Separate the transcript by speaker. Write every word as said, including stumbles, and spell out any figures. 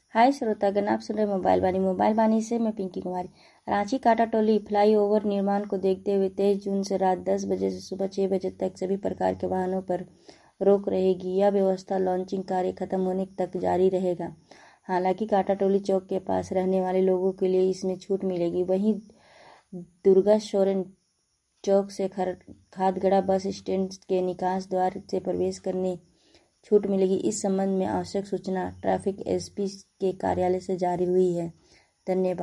Speaker 1: हाय श्रोतागण, आप सुन रहे मोबाइल वाणी मोबाइल वाणी से मैं पिंकी कुमारी। रांची काटाटोली फ्लाईओवर निर्माण को देखते हुए तेईस जून से रात दस बजे से सुबह छह बजे तक सभी प्रकार के वाहनों पर रोक रहेगी। यह व्यवस्था लॉन्चिंग कार्य खत्म होने तक जारी रहेगा। हालांकि काटाटोली चौक के पास रहने वाले लोगों के लिए इसमें छूट मिलेगी। वहीं दुर्गा सोरेन चौक से खादगड़ा बस स्टैंड के निकास द्वार से प्रवेश करने छूट मिलेगी। इस संबंध में आवश्यक सूचना ट्रैफिक एसपी के कार्यालय से जारी हुई है। धन्यवाद।